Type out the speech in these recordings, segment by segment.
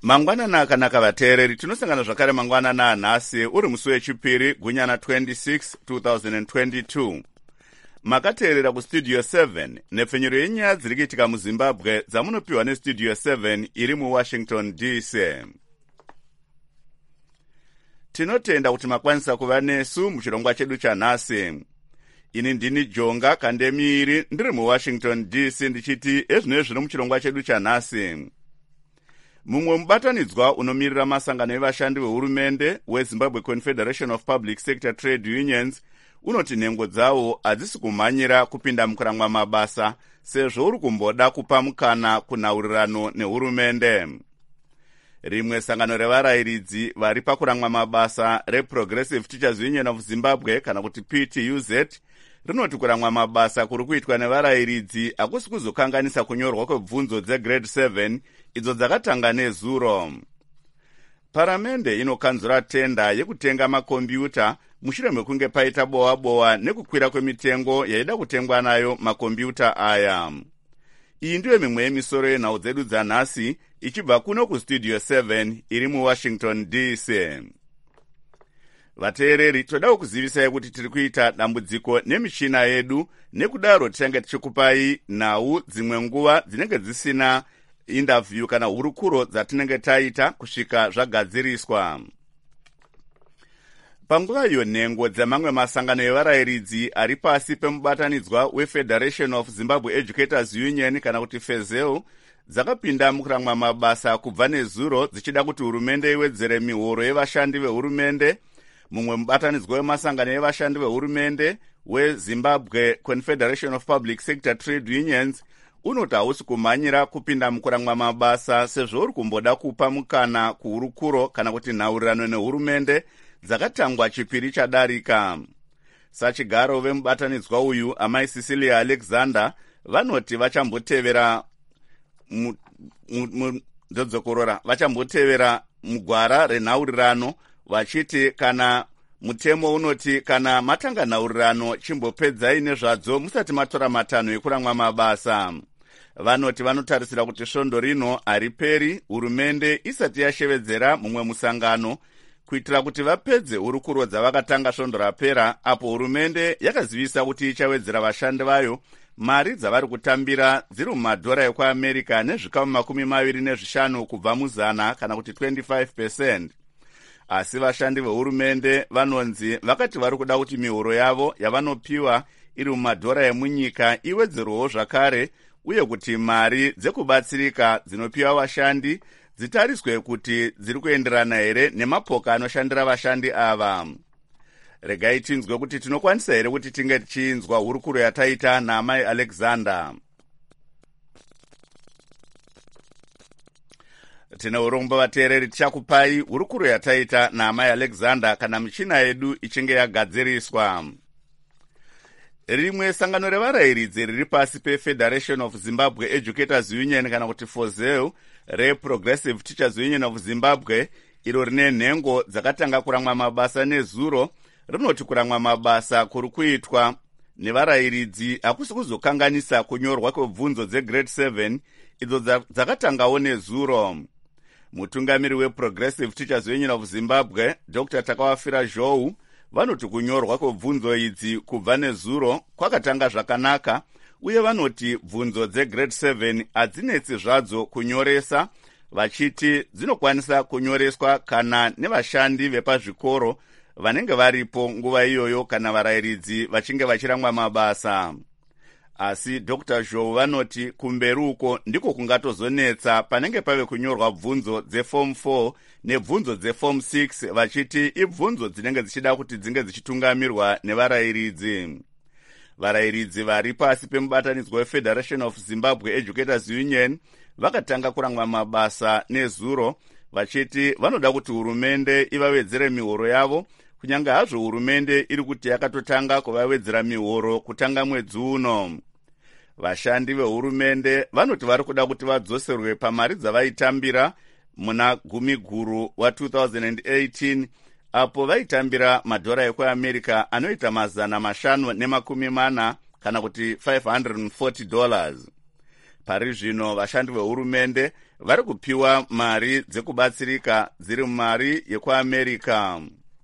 Mangwanana akanaka vateereri, tinosangana zvakare mangwanana anhasi uri musi wechipiri gunyana 26 2022. Makateerera kustudio 7 nepfenyuro yenyaya dziri kuitika muZimbabwe dzamunopiwa nestudio 7 iri muWashington DC. Tinotenda kuti makwanisa kuva nesu muchirongwa chedu chanhasi. Ini ndini Jonga Kandemiiri ndiri muWashington DC ndichiti ezvino zviri muchirongwa chedu chanhasi. Mumwe mubatanidzwa unomirira masangano evashandi vehurumende weZimbabwe Confederation of Public Sector Trade Unions unoti nhengo dzawo hadzisi kumhanyira kupinda mukuramwa mabasa sezvo uri kumboda kupa mukana kunhaurirano nehurumende. Rimwe sangano revarayiridzi vari pakuramwa mabasa reProgressive Teachers Union of Zimbabwe kana kuti PTUZ rinoti kuramwa mabasa kuri kuitwa nevarayiridzi hakusi kuzokanganisa kunyorwa kwebvunzo dzegrade 7 idzo dzakatanga nezuro. Paramende inokanzura tenda yekutenga makombiyuta mushure mekunge paita bowa nekukwira kwemitengo yaida kutengwa nayo makombiyuta aya. Iyi ndiyo mimwe yemisoro yenhau dzedu dzanhasi ichibva kuno kustudio 7 iri muWashington DC. Vateereri, toda kuzivisai kuti tiri kuita dambudziko nemichina yedu, nekudaro tichange tichikupai nhau dzimwe nguva dzinenge dzisina interview kana hurukuro dzatinenge taita kusvika zvagadziriswa. Panguva iyo nhengo dzamamwe masangano evarayiridzi ari pasi pemubatanidzwa weFederation of Zimbabwe Educators Union kana kuti FEZEU dzakapinda mukuramwa mabasa kubva nezuro dzichida kuti hurumende iwedzere mihoro yevashandi vehurumende. Mumwe mubatanidzwa wemasangano evashandi vehurumende weZimbabwe Confederation of Public Sector Trade Unions unoti hausi kumhanyira kupinda mukuramwa mabasa sezvo uri kumboda kupa mukana kuhurukuro kana kuti nhaurirano nehurumende dzakatangwa chipiri chadarika. Sachigaro vemubatanidzwa uyu amai Cecilia Alexander vanoti vachambotevera vachambotevera mugwara renhaurirano vachiti kana mutemo unoti kana matanga nhaurirano chimbopedzai nezvadzo musati matora matanho ekuramwa mabasa. Vanoti vanotarisira kuti svondo rino hariperi hurumende isati yashevedzera mumwe musangano kuitira kuti vapedze hurukuro dzavakatanga svondo rapera, apo hurumende yakazivisa kuti ichawedzera vashandi vayo mari dzavari kutambira dziri mumadhora ekuAmerica nezvikamu 25 kubva muzana kana kuti 25%. Asi vashandi vehurumende vanonzi vakati vari kuda kuti mihoro yavo yavanopiwa iri mumadhora emunyika iwedzerwewo zvakare, uye kuti mari dzekubatsirika dzinopiwa vashandi dzitariswe kuti dziri kuenderana here nemapoka anoshandira vashandi ava. Regai tinzwe kuti tinokwanisa here kuti tinge tichinzwa hurukuro yataita naamai Alexander. Tine urongwa vateereri, tichakupai hurukuro yataita naamai Alexander kana michina yedu ichinge yagadziriswa. Rimwe sangano revarayiridzi riri pasi peFederation of Zimbabwe Educators Union kana kuti FOZEU reProgressive Teachers Union of Zimbabwe iro rine nhengo dzakatanga kuramwa mabasa nezuro rinoti kuramwa mabasa kuri kuitwa nevarayiridzi hakusi kuzokanganisa kunyorwa kwebvunzo dzegrade 7 idzo dzakatangawo nezuro. Mutungamiri weProgressive Teachers Union of Zimbabwe Dr. Takawafira Zhou vanoti kunyorwa kwebvunzo idzi kubva nezuro kwakatanga zvakanaka, uye vanoti bvunzo dzegrade 7 hadzinetsi zvadzo kunyoresa, vachiti dzinokwanisa kunyoreswa kana nevashandi vepazvikoro vanenge varipo nguva iyoyo kana varayiridzi vachinge vachiramwa mabasa. Asi Dr. Zhou vanoti kumberi uko ndiko kungatozonetsa panenge pave kunyorwa bvunzo dzeform 4 nebvunzo dzeform 6, vachiti ibvunzo dzinenge dzichida kuti dzinge dzichitungamirwa nevarayiridzi. Varayiridzi vari pasi pemubatanidzwa weFederation of Zimbabwe Educators Union vakatanga kuramwa mabasa nezuro, vachiti vanoda kuti hurumende ivawedzere mihoro yavo, kunyange hazvo hurumende iri kuti yakatotanga kuvawedzera mihoro kutanga mwedzi uno. Vashandi vehurumende vanoti vari kuda kuti vadzoserwe pamari dzavaitambira muna gumi guru wa2018, apo vaitambira madhora ekuAmerica anoita $540 kana kuti $540. Pari zvino vashandi vehurumende vari kupiwa mari dzekubatsirika dziri mari yekuAmerica.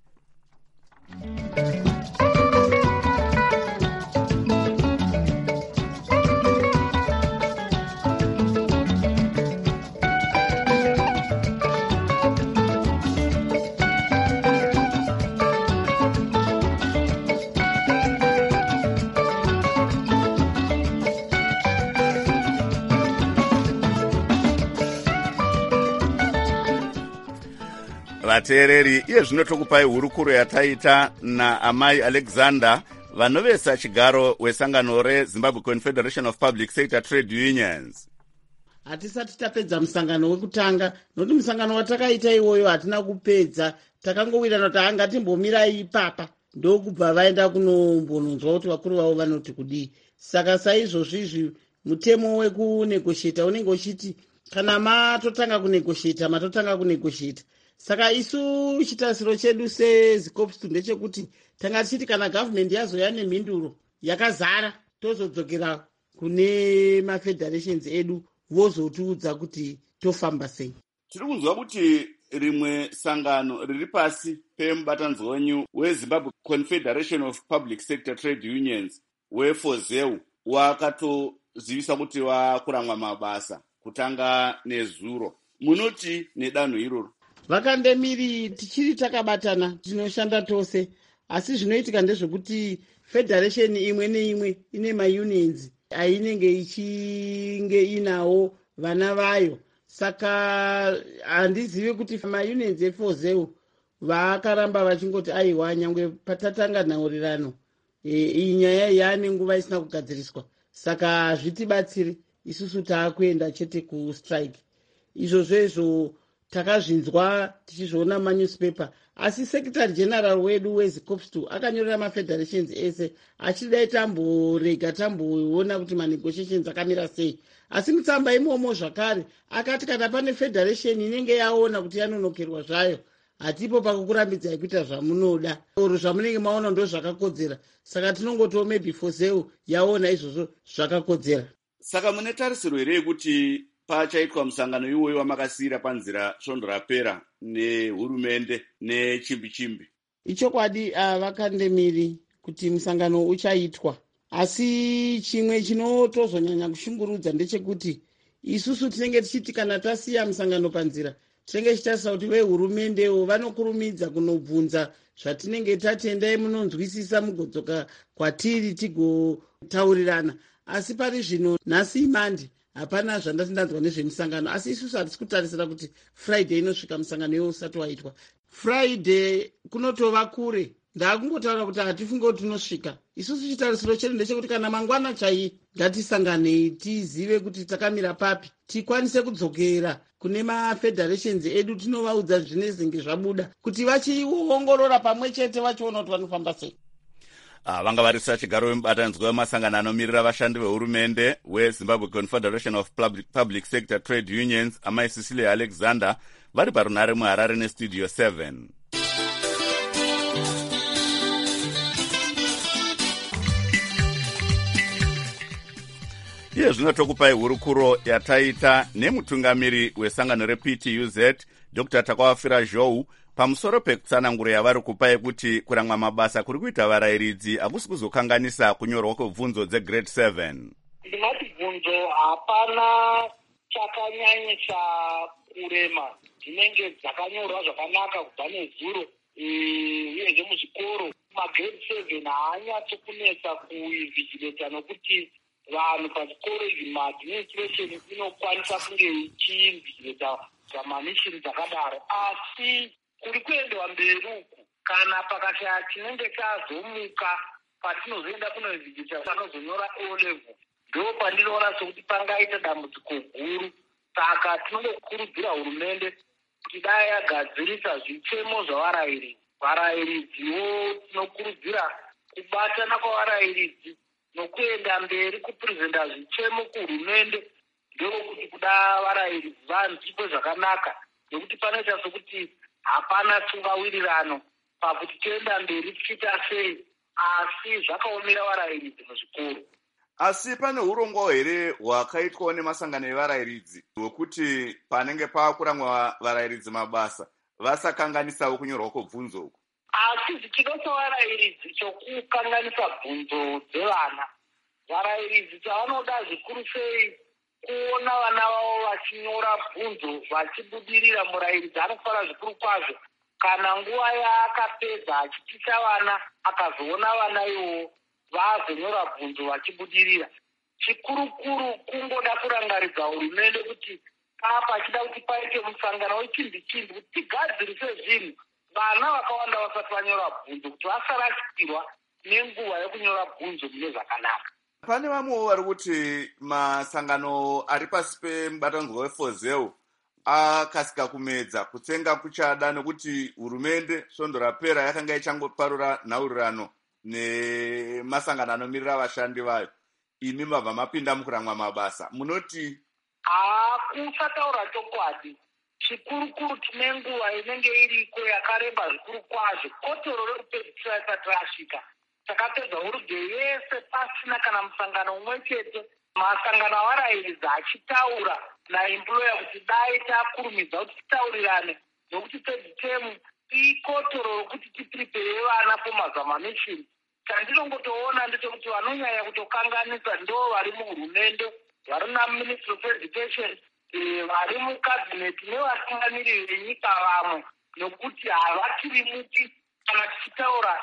Vateereri, iye zvino tokupai hurukuro yataita naamai Alexander vanovesa chigaro wesangano reZimbabwe Confederation of Public Sector Trade Unions. Hatisati tapedza musangano wekutanga, nokuti musangano watakaita iwoyo hatina kupedza, takangowirana kuti hanga timbomirai ipapa ndokubva vaenda kunombononzwa kuti vakuru vavo vanoti kudii. Saka saizvozvizvi mutemo wekunegoshieta unenge uchiti kana matotanga kunegoshieta matotanga kunegoshieta. Saka isu chitarisiro chedu seZICOPS ndechekuti tanga tichiti kana gavhumendi yazoya nemhinduro yakazara tozodzokera kune mafederations edu vozotiudza kuti tofamba sei. Tiri kunzwa kuti rimwe sangano riri pasi pemubatanidzwa wenyu weZimbabwe Confederation of Public Sector Trade Unions weFOZEU wakatozivisa kuti wakuramwa mabasa kutanga nezuro. Munoti nedanho iroro? Vakandemiri tichiri takabatana tinoshanda tose, asi zvinoitika ndezvekuti federation imwe neimwe ine maunions ainenge ichinge inawo vana vayo. Saka handizivi kuti maunions eFOZEU vakaramba vachingoti aiwa nyangwe patatanga nhaurirano iyi nyaya yaane nguva isina kugadziriswa. Saka hazvitibatsiri, isusu taakuenda chete kustrike. Izvozvo takazvinzwa tichizviona manewspaper, asi secretary general wedu weZICOPS akanyorera mafederations ese achidai tamborega tamboona kuti manegotiations akamira sei. Asi mutsamba imomo zvakare akati kana pane federation inenge yaona kuti yanonokerwa zvayo hatipo pakukurambidzai kuita zvamunoda, oro zvamunenge maona ndo zvakakodzera. Saka tinongotiwo maybe FOZEU yaona izvozvo zvakakodzera. Saka mune tarisiro here kuti pachaitwa musangano iwoyo wamakasiyira panzira svondo rapera nehurumende nechimbi-chimbi? Ichokwadi vakandemiri kuti musangano uchaitwa, asi chimwe chinotozonyanya kushungurudza ndechekuti isusu tinenge tichiti kana tasiya musangano panzira tinenge tichitarisa kuti vehurumendeo vanokurumidza kunobvunza zvatinenge tatendai munonzwisisa mugodzoka kwatiri tigotaurirana. Asi pari zvino nhasi imandi hapana zvandati ndanzwa nezvemusangano, asi isusu hatisi kutarisira kuti Friday inosvika musangano iwo usati waitwa. Friday kunotova kure, ndakungotaura kuti hatifunge kuti tunosvika. Isusu chitarisiro chedu ndechekuti kana mangwana chai ngatisanganei tizive kuti takamira papi, tikwanise kudzokera kune mafederations edu tinovaudza zvinezenge zvabuda kuti vachiongorora pamwe chete vachiona kuti vanofamba sei. Vanga varisa chigaro wemubatanidzwa wemasangano anomirira vashandi vehurumende weZimbabwe Confederation of Public Sector Trade Unions amai Cecilia Alexander vari parunare muHarare nestudio 7. Iye zvino tokupai hurukuro yataita nemutungamiri wesangano rePTUZ Dr. Takawafira Zhou pamusoro pekutsananguro yavari kupai kuti kuramwa mabasa kuri kuita varayiridzi hakusi kuzokanganisa kunyorwa kwebvunzo dzegrade 7. Ndinoti bvunzo hapana chakanyanyisa kurema, dzinenge dzakanyorwa zvakanaka kubva nezuro uyezve muzvikoro magrade 7 haanyatso kunetsa kuivhigileta nokuti vanhu pachikoro izvi maadministration inokwanisa kunge ichiivhigileta pamamishini dzakadaro, asi kuri kuendwa mberi uku kana pakashaya chinenge chazomuka patinozoenda kunovhigileta panozonyora O-level, ndo pandinoona sokuti pangaita dambudziko guru. Saka tinongokurudzira hurumende kuti dai yagadzirisa zvitsemo zvavarayiridzi. Varayiridziwo tinokurudzira kubatana kwavarayiridzi nokuenda mberi kupurezenda zvitsemo kuhurumende, ndokuti kuda varayiridzi vanzwikwe zvakanaka, nekuti panoita sokuti hapana tsungawirirano pakuti toenda mberi tichiita sei, asi zvakaomera varayiridzi muzvikoro. asi pane urongwa here hwakaitwawo nemasangano evarayiridzi hwekuti panenge paakurangwa varayiridzi mabasa vasakanganisawo kunyorwa kwobvunzo uku? Asi zvichida sevarayiridzi chokukanganisa bvunzo dzevana, varayiridzi chavanoda zvikuru sei kuona vana vavo vachinyora bvunzo vachibudirira. Murayiridzi anofara zvikuru kwazvo kana nguva yaakapedza achiticha vana akazoona vana ivo vazonyora bvunzo vachibudirira. Chikurukuru kungoda kurangaridza hurumende kuti pachida kuti paite musangano wechimbi-chimbi kuti tigadzirise zvinhu vana vakawanda vasati vanyora bvunzo kuti vasarashikirwa nenguva yekunyora bvunzo mune zvakanaka. Pane vamwewo vari kuti masangano ari pasi pemubatanidzwa wefozeu akasika kumedza kutsenga kuchada nekuti hurumende svondo rapera yakanga ichangoparura nhaurirano nemasangano anomirira vashandi vayo. Imi mabva mapinda mukurangwa mabasa, munoti? Kusataura chokwadi. Chikurukuru tine nguva inenge iriko yakareba zvikuru kwazvo. Kotoro rekupedzisira risati rasvika. Takapedza hurudhe yese pasina kana musangano umwe chete. Masangano avarayiridzi achitaura naemployer kuti dai takurumidza kuti titaurirane nokuti third term ikotoro rokuti tiprepare vana pamazamamishin. Chandinongotoona ndechekuti vanonyanya kutokanganisa ndo vari muhurumende, vari naministry of education, vari mukabineti nevatungamiriri venyika vamwe, nokuti havatirimuki kana tichitaura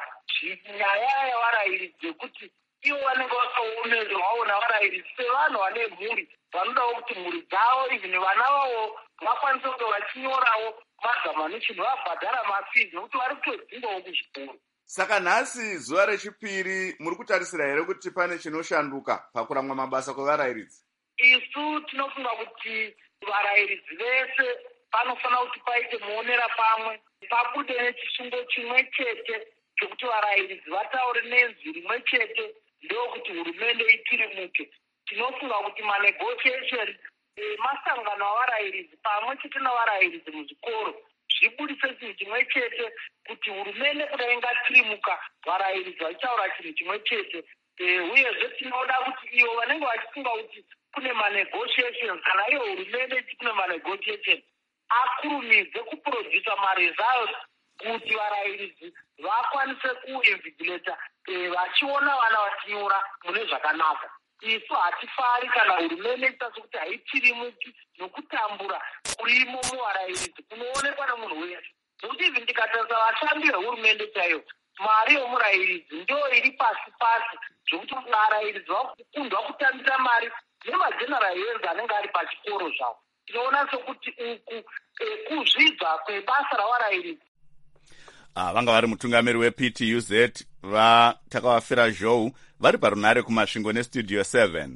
nyaya yavarayiridzi yekuti ivo vanenge vakaonerwawo navarayiridzi sevanhu vane mhuri vanodawo kuti mhuri dzavo ivhini vana vavo vakwanise kunge vachinyorawo mazamamishin vabhadhara mafizi nokuti vari kutodzingwawo kuzvikoro. Saka nhasi zuva rechipiri muri kutarisira here kuti pane chinoshanduka pakurangwa mabasa kwevarayiridzi? Isu tinofunga kuti varayiridzi vese panofanira kuti paite muonera pamwe, pabude nechisungo chimwe chete chokuti varayiridzi vataure nenzwi rimwe chete ndokuti hurumende itirimuke. Tinofunga kuti manegotiation masangano avarayiridzi pamwe chete navarayiridzi muzvikoro zvibudise chinhu chimwe chete kuti hurumende kudai ingatirimuka varayiridzi vachitaura chinhu chimwe chete. Uyezve tinoda kuti ivo vanenge vachifunga kuti kune manegotiations kana iyo hurumende ichi kune manegotiation akurumidze kuprodusa maresults kuti varayiridzi vakwanise kuinvigilata vachiona vana vachinyora mune zvakanaka. Isu hatifari kana hurumende iita sekuti haitirimuki nokutambura kurimo muvarayiridzi kunoonekwa nemunhu wese. Nokuti ivi ndikatarisa vashandi vehurumende chaivo, mari yomurayiridzi ndo iri pasi pasi zvokuti varayiridzi vakukundwa kutambisa mari nemageneral health anenge ari pachikoro zvavo. Tinoona sokuti uku kuzvidza kwebasa ravarayiridzi. Vanga vari mutungamiri wePTUZ vatakavafira zhou vari parunhare kumasvingo nestudio 7.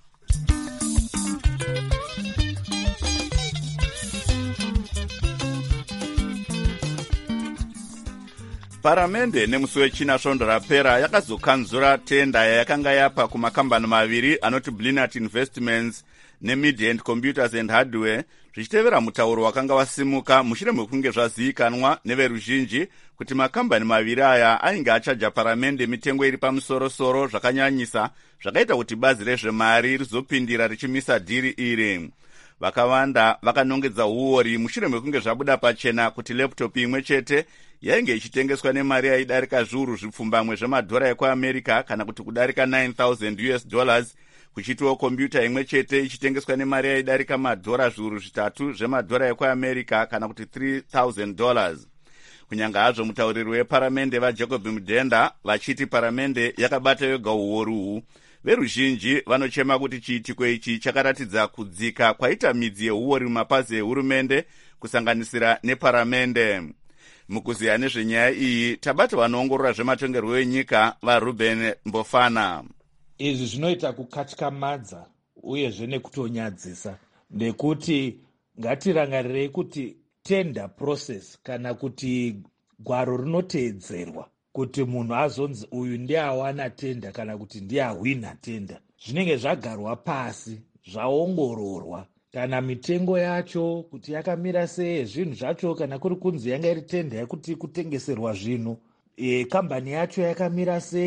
Paramende nemusi wechina svondo rapera yakazokanzura tenda yayakanga yapa kumakambani maviri anoti Blinat Investments neMidhand Computers and Hardware zvichitevera mutauro wakanga wasimuka mushure mekunge zvazivikanwa neveruzhinji kuti makambani maviri aya ainge achaja paramende mitengo iri pamusoro-soro zvakanyanyisa zvakaita kuti bazi rezvemari rizopindira richimisa dhiri iri. Vakawanda vakanongedza huori mushure mekunge zvabuda pachena kuti laptop imwe chete yainge ichitengeswa nemari yaidarika zviuru zvipfumbamwe zvemadhora ekuAmerica kana kuti kudarika $9,000 kuchitiwo kompyuta imwe chete ichitengeswa nemari yaidarika madhora zviuru zvitatu zvemadhora ekuAmerica kana kuti $3,000. Kunyanga hazvo mutauriri weparamende vaJacob Mudhenda vachiti paramende yakabata yoga huori uhu, veruzhinji vanochema kuti chiitiko ichi chakaratidza kudzika kwaita midzi yehuori mumapazi ehurumende kusanganisira neparamende. Mukuziya nezvenyaya iyi tabata vanoongorora zvematongerwo enyika vaRuben Mbofana. Izvi zvinoita kukatyamadza uyezve nekutonyadzisa, nekuti ngatirangarirei kuti tender process kana kuti gwaro rinoteedzerwa kuti munhu azonzi uyu ndiye awana tenda kana kuti ndiye ahwina tenda zvinenge zvagarwa pasi zvaongororwa, kana mitengo yacho kuti yakamira sei, zvinhu zvacho kana kuri kunzi yanga iri tenda yekuti kutengeserwa zvinhu, kambani yacho yakamira sei,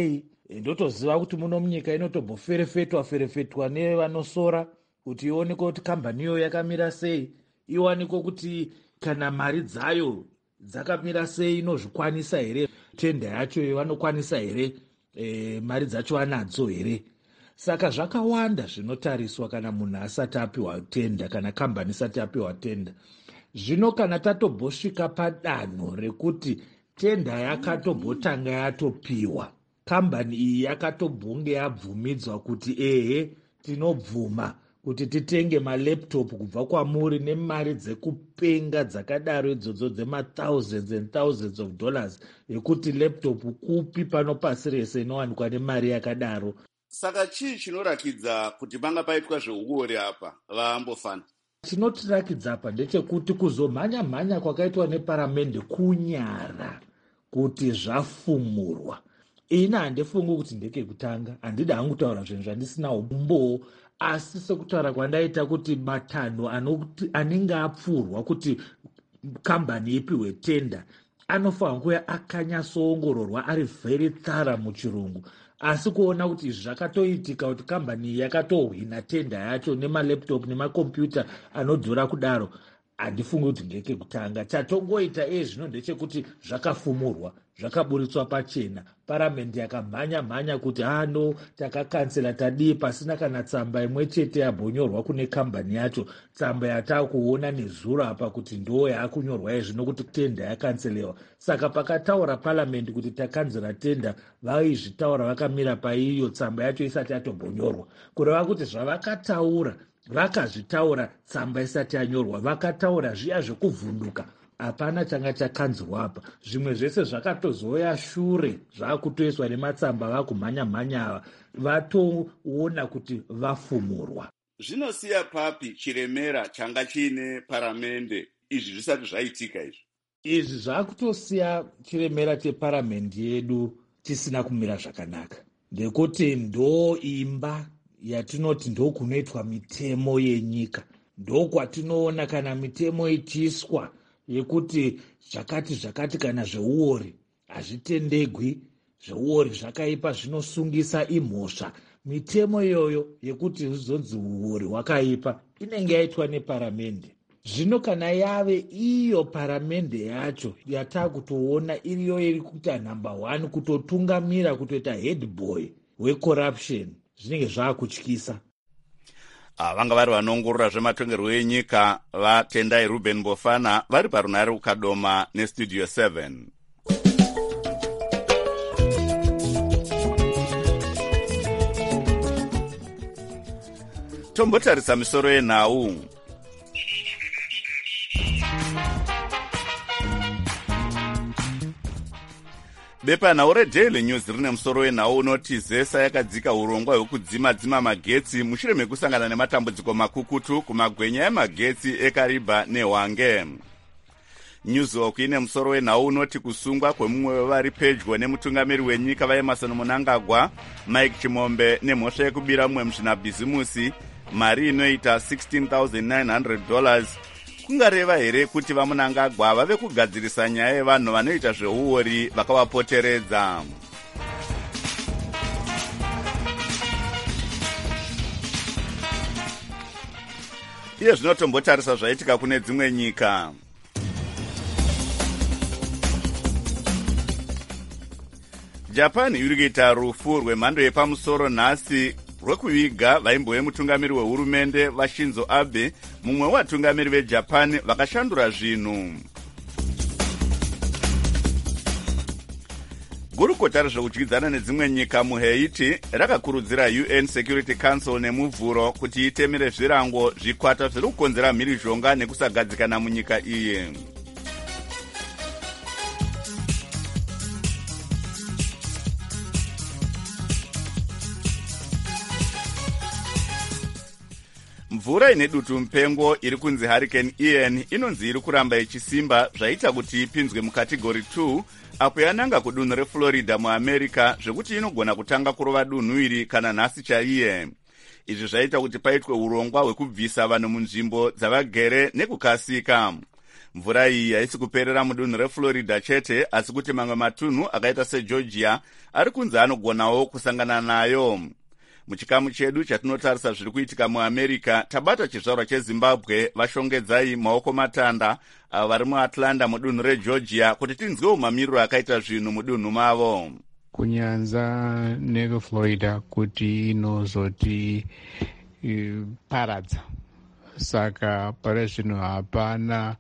ndotoziva kuti muno munyika inotomboferefetwa nevanosora kuti ionekwe kuti kambani iyo yakamira sei, iwanikwe kuti kana mari dzayo dzakamira sei, inozvikwanisa here, tenda yacho vanokwanisa here, mari dzacho vanadzo here. Saka zvakawanda zvinotariswa kana munhu asati apiwa tenda, kana kambani isati apiwa tenda. Zvino kana tatombosvika padanho rekuti tenda yakatombotanga yatopiwa, kambani iyi yakatombonge yabvumidzwa kuti tinobvuma kuti titenge malaptop kubva kwamuri nemari dzekupenga dzakadaro idzodzo dzema-thousands and thousands of dollars, yekuti laptop kupi pano pasi rese inowanikwa nemari yakadaro. Saka chii chinorakidza kuti panga paitwa zveuori apa vaambofana? Chinotirakidza apa ndechekuti kuzomhanya-mhanya kwakaitwa neparamende kunyara kuti zvafumurwa. Ina handifungi kuti ndekekutanga, handidi hangu kutaura zvinhu zvandisina umbowo, asi sekutaura kwandaita kuti matanho anenge apfurwa kuti kambani ipiwe tenda anofanira kuya akanyatsoongororwa ari very thorough muchirungu. Asi kuona kuti zvakatoitika kuti kambani iyi yakatohwina tenda yacho nemalaptop nemakombiyuta anodhura kudaro, handifungi kuti ndekekutanga. Chatongoita zvino ndechekuti zvakafumurwa, zvakaburitswa pachena, paramendi yakamhanya-mhanya kuti takakansela tadii, pasina kana tsamba imwe chete yabhonyorwa kune kambani yacho, tsamba yatakuona nezuro apa kuti ndo yakunyorwa zvino kuti tenda yakanselewa. Saka pakataura paramendi kuti takanzera tenda, vaizvitaura vakamira paiyo tsamba yacho isati yatombonyorwa, kureva kuti zvavakataura vakazvitaura tsamba isati yanyorwa, vakataura zviya zvekuvhunduka, hapana changa chakanzwa apa. Zvimwe zvese zvakatozoya shure, zvakutoiswa nematsamba vakumhanya-mhanya ava, vatoona kuti vafumurwa. Zvinosiya papi chiremera changa chiine paramende izvi zvisati zvaitika izvi? Izvi zvakutosiya chiremera cheparamendi yedu chisina kumira zvakanaka, ndekuti ndo imba yatinoti ndokunoitwa mitemo yenyika, ndokwatinoona kana mitemo ichiiswa yekuti zvakati kana zveuori hazvitendegwi, zveuori zvakaipa zvinosungisa imhosva. Mitemo iyoyo yekuti zvizonzi uori hwakaipa inenge yaitwa neparamende. Zvino kana yave iyo paramende yacho yatakutoona iriyo iri kuita number 1 kutotungamira, kutoita head boy wecorruption, zvinenge zvaakutyisa. Vanga vari vanoongorora zvematongerwo enyika vaTendai Ruben Bofana vari parunare ukadoma nestudio 7. Tombotarisa misoro yenhau. Bepanhau reDaily News rine musoro wenhau unoti ZESA yakadzika urongwa hwekudzima-dzima magetsi mushure mekusangana nematambudziko makukutu kumagwenya emagetsi eKariba neHwange. Newswalk ine musoro wenhau unoti kusungwa kwemumwe wevari pedyo nemutungamiri wenyika vaEmmerson Mnangagwa, Mike Chimombe, nemhosva yekubira mumwe muzvinabhizimusi mari inoita $16,900 kungareva here kuti vaMnangagwa vave kugadzirisa nyaya yevanhu vanoita zveuori vakavapoteredza. Iye zvinotombotarisa zvaitika kune dzimwe nyika. Japan iri kuita rufu rwemhando yepamusoro nhasi rwekuviga vaimbove mutungamiri wehurumende vaShinzo Abe, mumwe watungamiri veJapan vakashandura zvinhu. Gurukota rezvekudyidzana nedzimwe nyika muHaiti rakakurudzira UN Security Council nemuvhuro kuti itemere zvirango zvikwata zviri kukonzera mhirizhonga nekusagadzikana munyika iyi. Mvura ine dutu mupengo iri kunzi Hurricane Ian inonzi iri kuramba ichisimba zvaita kuti ipinzwe mukategori 2 apo yananga kudunhu reFlorida muAmerica, zvekuti inogona kutanga kurova dunhu iri kana nhasi chaiye. Izvi zvaita kuti paitwe urongwa hwekubvisa vanhu munzvimbo dzavagere nekukasika. Mvura iyi haisi kuperera mudunhu reFlorida chete, asi kuti mamwe matunhu akaita seGeorgia ari kunze anogonawo kusangana nayo. Muchikamu chedu chatinotarisa zviri kuitika muAmerica, tabata chizvarwa cheZimbabwe vashongedzai maoko matanda avo vari muAtlanta mudunhu reGeorgia kuti tinzwewo mamiriro akaita zvinhu mudunhu mavo. Kunyanza neFlorida kuti inozoti paradza, saka pari zvino hapana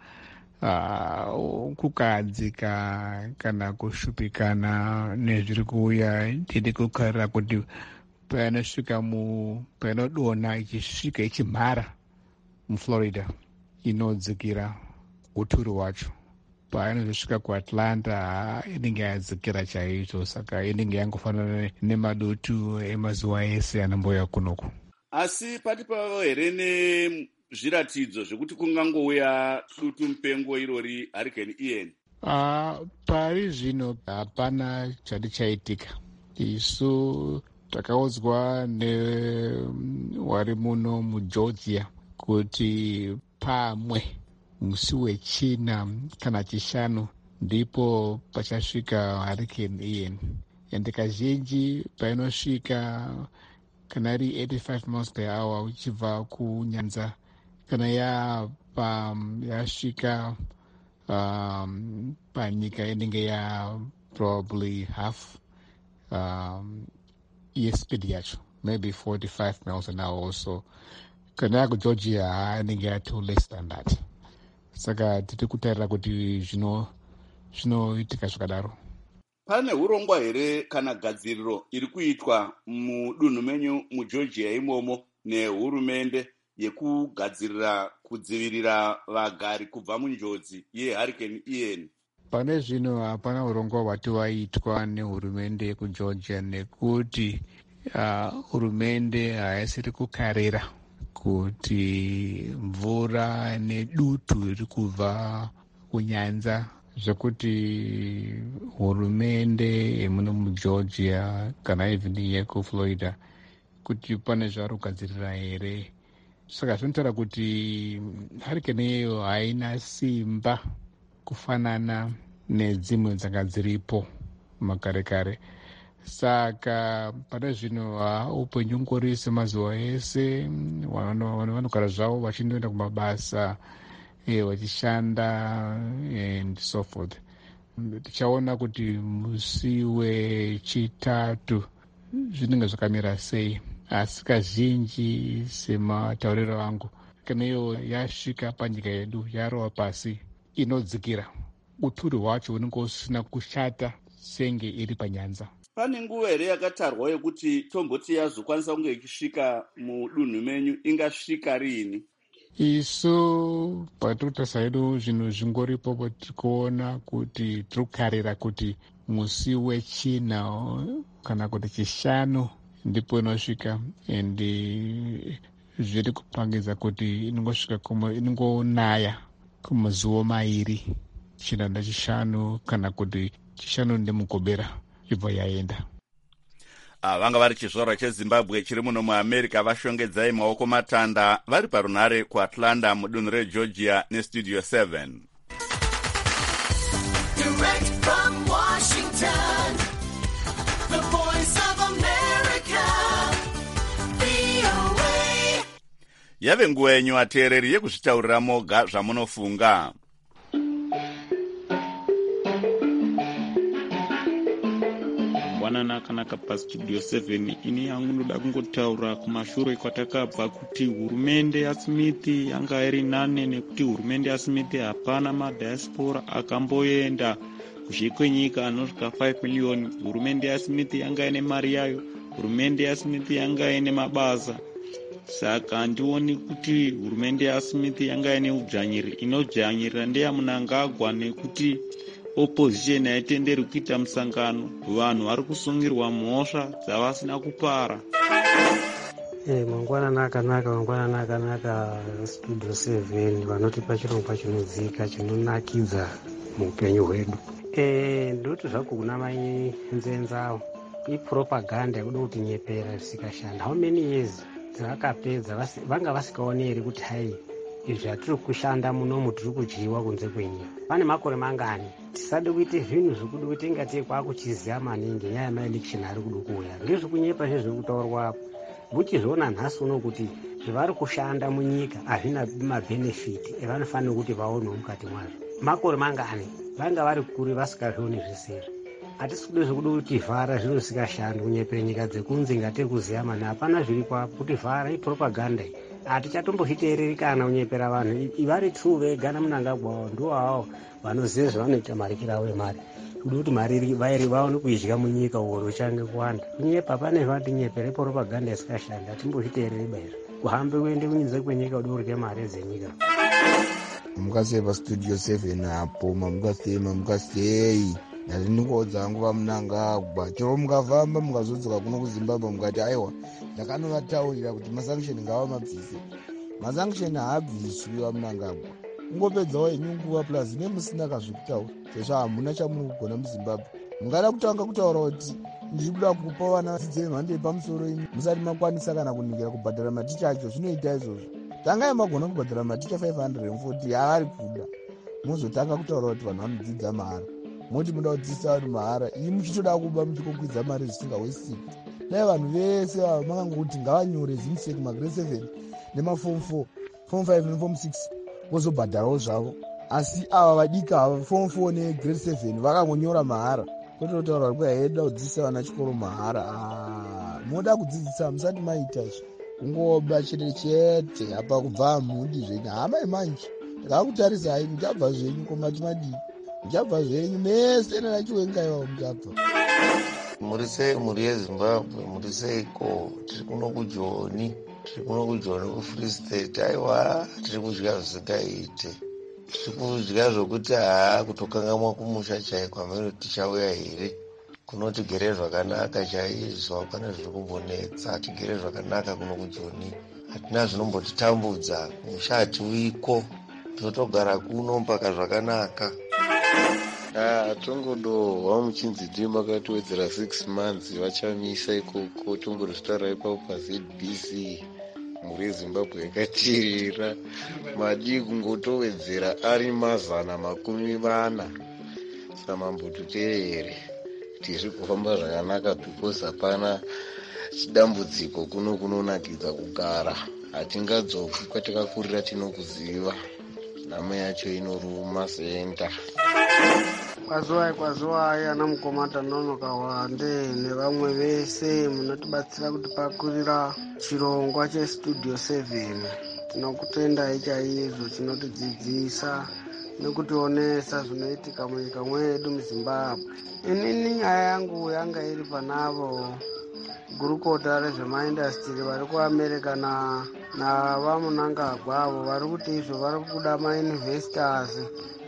kukadzika kana kushupikana nezviri kuuya. Tiri kukarira kuti painodonha ichisvika ichimhara muFlorida inodzikira uturu hwacho. Painozosvika kuAtlanta inenge yadzikira chaizvo, saka inenge yangofanana nemadutu emazuva ese anomboya kunoku. Asi pati pavo here nezviratidzo zvekuti kungangouya dutu mupengo irori Hurricane Ian? Pari zvino hapana chati chaitika. Isu takaudzwa newari muno muGeorgia kuti pamwe musi wechina kana chishanu ndipo pachasvika Hurricane Ian, ende kazhinji painosvika kana iri 85 miles per hour uchibva kunyanza, kana yasvika panyika inenge ya probably half yespeed yacho, maybe 45 miles an hour or so. Kana yakuGeorgia inenge yato less than that. Saka tiri kutarira kuti zvinoitika zvakadaro. Pane urongwa here kana gadziriro iri kuitwa mudunhu menyu muGeorgia imomo nehurumende yekugadzirira kudzivirira vagari kubva munjodzi yeHurricane Ian? Pane zvino hapana urongwa hwati waitwa nehurumende yekuGeorgia, nekuti hurumende haisiri kukarira kuti mvura nedutu iri kubva kunyanza, zvekuti hurumende yemuno muGeorgia kana even yekuFlorida kuti pane zvari kugadzirira here. Saka zvinotaura kuti Hurricane iyoyo haina simba kufanana nedzimwe dzanga dziripo makare kare. Saka pane zvino upenyu ngori semazuva ese, vanogara zvavo vachindoenda kumabasa vachishanda and so forth. Tichaona kuti musi wechitatu zvinenge zvakamira sei, asi kazhinji sematauriro angu kana iyo yasvika panyika yedu yarova pasi inodzikira, uturu hwacho unenge usina kushata senge iri panyanza. Pane nguva here yakatarwa yekuti tomboti yazokwanisa kunge ichisvika mudunhu menyu, ingasvika riini? Isu patikutarisa hedu zvinhu zvingoripo patikuona kuti tikukarira kuti musi wechina kana kuti chishanu ndipo inosvika, and zviri kupangidza kuti inongonaya kumazuva mairi, china ndachishanu kana kuti chishanu ndemugobera ibva yaenda. Vanga vari chizvarwa cheZimbabwe chiri muno muAmerica vashongedzai maoko matanda vari parunhare kuAtlanta mudunhu reGeorgia neStudio 7. Direct from Washington, the voice of America, VOA. Yave nguva yenyu vateereri yekuzvitaurira moga zvamunofunga. Nakanaka paStudio 7. Ini yangu ndoda kungotaura kumashure kwatakabva kuti hurumende yaSmith yanga iri nane, nekuti hurumende yaSmith hapana madiaspora akamboenda kuzvekwenyika anosvika 5 million. Hurumende yaSmith yanga ine mari yayo, hurumende yaSmith yanga ine mabasa. Saka handioni kuti hurumende yaSmith yanga ine udzvanyiri. Inodzvanyirira ndeyaMnangagwa, nekuti opposition haitenderi kuita musangano, vanhu vari kusungirwa mhosva dzavasina kupara. Mangwana akanaka Studio 7 vanotipa chirongwa chinodzika chinonakidza muupenyu hwedu. Ndoti zvako kuna mai nzenzawo ipropaganda yekuda kuti nyepera zvisikashanda. How many years dzakapedza vanga vasikaoneri kuti hai zvatiri kushanda munomu tiri kudyiwa kunze kwenyika. Pane makore mangani tisade kuite zvinhu zvekuda kuti ingatei kwakuchiziva maningi nyaya yemaelection ari kuda kuuya. Ngezvekunyepa zvezviri kutaurwa apo muchizviona nhasi uno kuti zvavari kushanda munyika hazvina mabhenefiti evanofanira kuti vaonewo mukati mwazvo. Makore mangani vanga vari kuri vasikazvioni zvisizvo. Hatisi kuda zvekuda kuti vhara zviro zvisikashandi kunyepera nyika dzekunze ngatei kuziva mani. Hapana zviri kwapo kuti vhara ipropaganda iyi. Hatichatombozviteereri kana kunyepera vanhu vari true vega naMnangagwa ndiwo havo vanoziva zvavanoita marikiro avo emari. Kuda kuti mari vairi vaone kuidya munyika uko uchange kuwanda. Kunyepa pane zvati nyepera propaganda isikashandi. Hatimbozviteereri baizvo. Kuhambe kuende kunze kwenyika kuda kurya mari dzenyika. Mukaseva studio 7 apo mukasei ndinongodza hangu vaMnangagwa chero mukafamba mukazodzoka kuno kuZimbabwe mukati aiwa ndakanova kuti masanction ngava mabvise. Masanction haabviswi vaMnangagwa, ungopedzawo henyu nguva plus nemusina kazvikutaura sezvo hamuna chamuri kugona muZimbabwe. Mungada kutanga kutaura kuti ndiri kuda kupa vana dzidzi yemhando yepamusoro imi musati makwanisa kana kuningira kubhadhara maticha acho. Zvinoita izvozvo tangai magona kubhadhara maticha 540 yavari kuda mozotanga kutaura kuti vanhu vanodzidza mahara. Moti muda kudzidzisa vanhu mahara iyi muchitoda kuba muchikokwidza mari zvisingawesiki. Dai vanhu vese makangokuti ngavanyore zimuseki magrade 7 nemaform 4 form 5 neform 6 vozobhadharawo zvavo. Asi ava vadika ava form 4 negrade 7 vakangonyora mahara. Tototaura kuti haida kudzidzisa vana chikoro mahara. Moda kudzidzisa musati maita izvo kungoba chete apa kubva mhudi zvenyu. Hama imanje ndakakutarisai muchabva zvenyu komati madii muchabva zvenyu mese nanachiwengaiwa muchabva. Muri sei muri yeZimbabwe? Muri seiko? Tiri kuno kuJoni, tiri kuno kuJoni kuFree State. Aiwa tiri kudya zvisingaite, tiri kudya zvokuti kutokangamwa kumusha chaiko. Hameno tichauya here kunotigere zvakanaka chaizvo, pane zviri kumbonetsa. Tigere zvakanaka kuno kuJoni, hatina zvinombotitambudza. Kumusha hatiwiko, totogara kuno mpaka zvakanaka. Tongodohwa muchinzi makatiwedzera 6 months vachamisa ikoko. Tongorozvitaura ipapo paZBC. Muri yeZimbabwe yakatirira madii kungotowedzera ari 400. Samambototeere tiri kufamba zvakanaka because hapana chidambudziko kuno kunonakidza kugara. Hatingadzoki kwatakakurira tinokuziva. Nhamo yacho inoruma senta. Kwazuwai ana mukomata nonoka wande nevamwe vese munotibatsira kuti pakurira chirongwa chestudio 7. Tinokutendai chaizvo chinotidzidzisa nekutionesa zvinoitika munyika mwedu muZimbabwe. Inini nyaya yangu yanga iri panavo gurukota rezvemaindastiri vari kuAmerica navaMnangagwa avo vari kuti izvo vari kuda mainvestors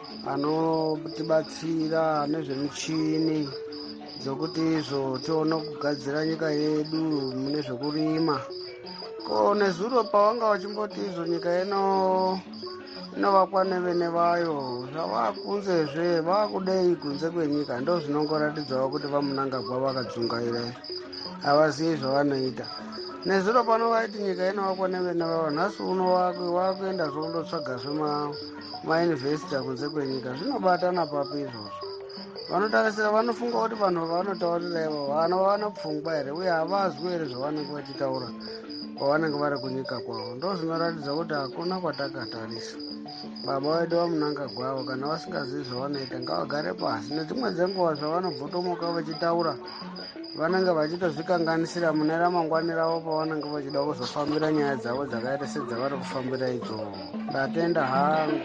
anotibatsira nezvemichini dzokuti izvo tione kugadzira nyika yedu mune zvekurima. Ko nezuro pavanga vachimboti izvo nyika inovakwa nevene vayo zvavakunzezve vakudei kunze kwenyika. Ndo zvinongoratidzawo kuti vaMnangagwa vakadzungaira havazivi zvavanoita. Nezuro pano vaiti nyika inovakwa nevene vayo, nhasi uno vakuenda zvokundotsvaga mainvestor kunze kwenyika. Zvinobatana papi izvozvo? Vanotarisira vanofunga kuti vanhu vanotaurira ivo vana pfungwa here uye havazwi here zvavanenge vachitaura pavanenge vari kunyika kwavo. Ndo zvinoratidza kuti hakuna kwatakatarisa. Baba vedu vaMnangagwa avo kana vasingazivi zvavanoita ngavagare pasi. Nedzimwe dzenguva zvavanobvotomuka vachitaura vanenge vachitozvikanganisira mune ramangwani ravo pavanenge vachida kuzofambira nyaya dzavo dzakaita sedzavari kufambira idzo. Ndatenda hangu.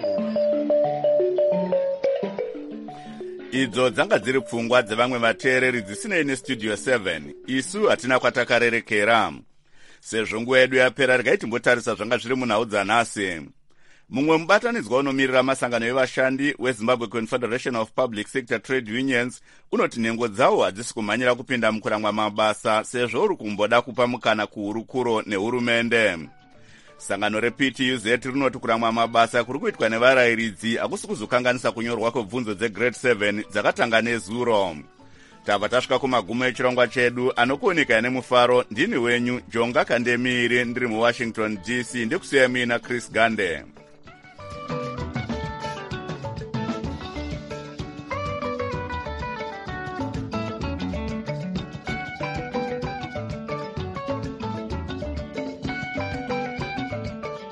Idzo dzanga dziri pfungwa dzevamwe vateereri dzisinei nestudio 7. Isu hatina kwatakarerekera. Sezvo nguva yedu yapera, regai timbotarisa zvanga zviri munhau dzanhasi. Mumwe mubatanidzwa unomirira masangano evashandi weZimbabwe Confederation of Public Sector Trade Unions unoti nhengo dzawo hadzisi kumhanyira kupinda mukuramwa mabasa sezvo uri kumboda kupa mukana kuhurukuro nehurumende. Sangano rePTUZ rinoti kuramwa mabasa kuri kuitwa nevarayiridzi hakusi kuzokanganisa kunyorwa kwebvunzo dzegrade 7 dzakatanga nezuro. Tabva tasvika kumagumo echirongwa chedu. Anokuoneka nemufaro ndini wenyu Jonga Kandemiri ndiri muWashington DC. Ndikusiyamina Chris Gande.